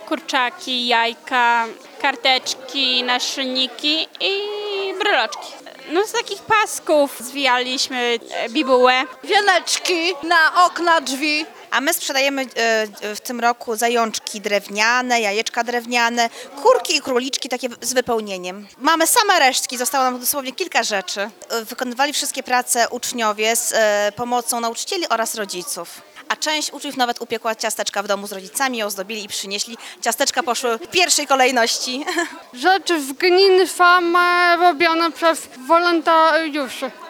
kurczaki, jajka, karteczki, naszyjniki i breloczki. No z takich pasków zwijaliśmy bibułę. Wianeczki na okna, drzwi. A my sprzedajemy w tym roku zajączki drewniane, jajeczka drewniane, kurki i króliczki takie z wypełnieniem. Mamy same resztki, zostało nam dosłownie kilka rzeczy. Wykonywali wszystkie prace uczniowie z pomocą nauczycieli oraz rodziców. A część uczniów nawet upiekła ciasteczka w domu z rodzicami, ozdobili i przynieśli. Ciasteczka poszły w pierwszej kolejności. Rzeczy z gminy same robione przez wolontariuszy.